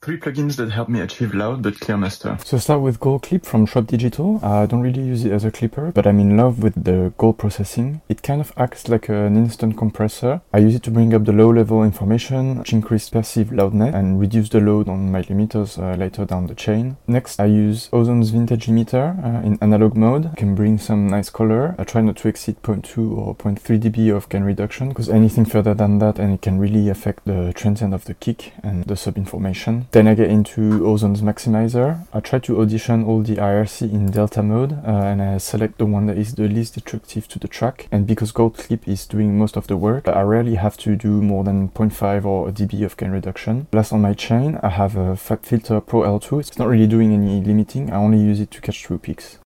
3 plugins that help me achieve loud but clear master. So start with Gold Clip from Shrub Digital. I don't really use it as a clipper, but I'm in love with the gold processing. It kind of acts like an instant compressor. I use it to bring up the low-level information, which increase passive loudness, and reduce the load on my limiters later down the chain. Next, I use Ozon's Vintage Limiter in analog mode. It can bring some nice color. I try not to exceed 0.2 or 0.3 dB of gain reduction, because anything further than that and it can really affect the transient of the kick and the sub information. Then I get into Ozon's Maximizer. I try to audition all the IRC in delta mode and I select the one that is the least destructive to the track. And because Gold Clip is doing most of the work, I rarely have to do more than 0.5 or a dB of gain reduction. Last on my chain, I have a FabFilter Pro L2. It's not really doing any limiting, I only use it to catch through peaks.